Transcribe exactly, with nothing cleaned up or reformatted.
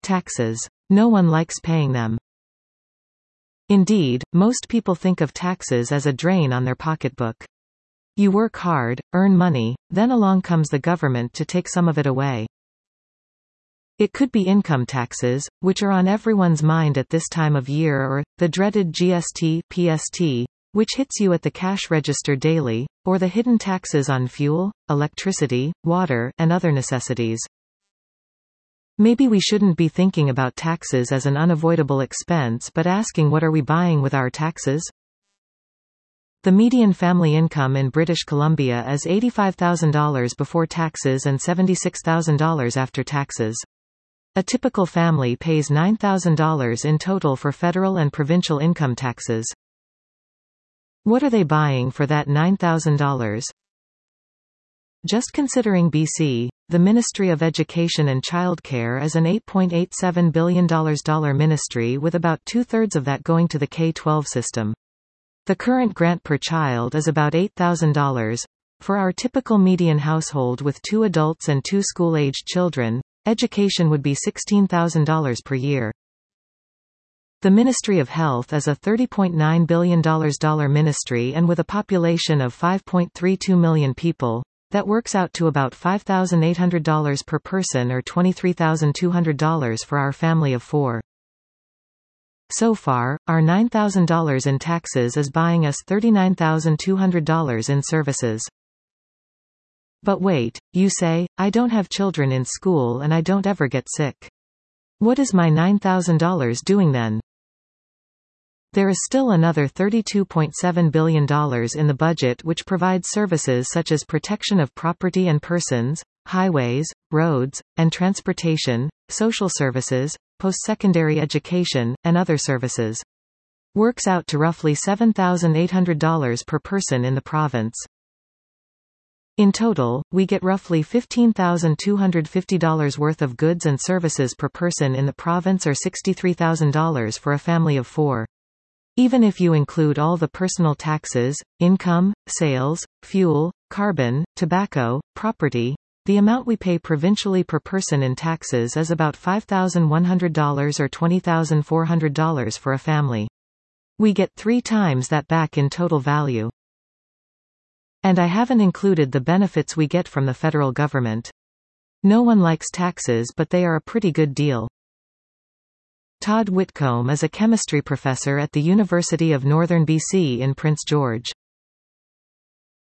Taxes. No one likes paying them. Indeed, most people think of taxes as a drain on their pocketbook. You work hard, earn money, then along comes the government to take some of it away. It could be income taxes, which are on everyone's mind at this time of year, or the dreaded G S T, P S T, which hits you at the cash register daily, or the hidden taxes on fuel, electricity, water, and other necessities. Maybe we shouldn't be thinking about taxes as an unavoidable expense but asking, what are we buying with our taxes? The median family income in British Columbia is eighty-five thousand dollars before taxes and seventy-six thousand dollars after taxes. A typical family pays nine thousand dollars in total for federal and provincial income taxes. What are they buying for that nine thousand dollars? Just considering B C, the Ministry of Education and Childcare is an eight point eight seven billion dollars ministry, with about two-thirds of that going to the K twelve system. The current grant per child is about eight thousand dollars. For our typical median household with two adults and two school-aged children, education would be sixteen thousand dollars per year. The Ministry of Health is a thirty point nine billion dollars ministry, and with a population of five point three two million people, that works out to about five thousand eight hundred dollars per person, or twenty-three thousand two hundred dollars for our family of four. So far, our nine thousand dollars in taxes is buying us thirty-nine thousand two hundred dollars in services. But wait, you say, I don't have children in school and I don't ever get sick. What is my nine thousand dollars doing then? There is still another thirty-two point seven billion dollars in the budget which provides services such as protection of property and persons, highways, roads, and transportation, social services, post-secondary education, and other services. Works out to roughly seven thousand eight hundred dollars per person in the province. In total, we get roughly fifteen thousand two hundred fifty dollars worth of goods and services per person in the province, or sixty-three thousand dollars for a family of four. Even if you include all the personal taxes, income, sales, fuel, carbon, tobacco, property, the amount we pay provincially per person in taxes is about five thousand one hundred dollars or twenty thousand four hundred dollars for a family. We get three times that back in total value. And I haven't included the benefits we get from the federal government. No one likes taxes, but they are a pretty good deal. Todd Whitcomb is a chemistry professor at the University of Northern B C in Prince George.